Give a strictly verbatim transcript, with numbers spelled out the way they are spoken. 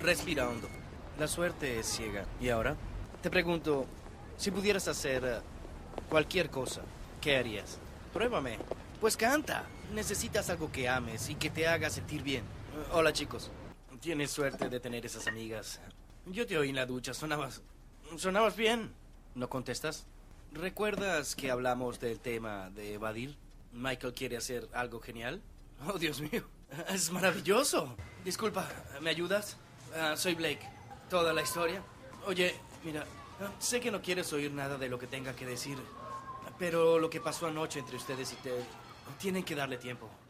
Respira hondo. La suerte es ciega. ¿Y ahora? Te pregunto, si pudieras hacer eh, cualquier cosa, ¿qué harías? Pruébame. Pues canta. Necesitas algo que ames y que te haga sentir bien. Eh, hola, chicos. Tienes suerte de tener esas amigas. Yo te oí en la ducha. Sonabas... Sonabas bien. ¿No contestas? ¿Recuerdas que hablamos del tema de evadir? Michael quiere hacer algo genial. Oh, Dios mío. Es maravilloso. Disculpa, ¿me ayudas? Uh, soy Blake. ¿Toda la historia? Oye, mira, sé que no quieres oír nada de lo que tenga que decir, pero lo que pasó anoche entre ustedes y Ted, tienen que darle tiempo.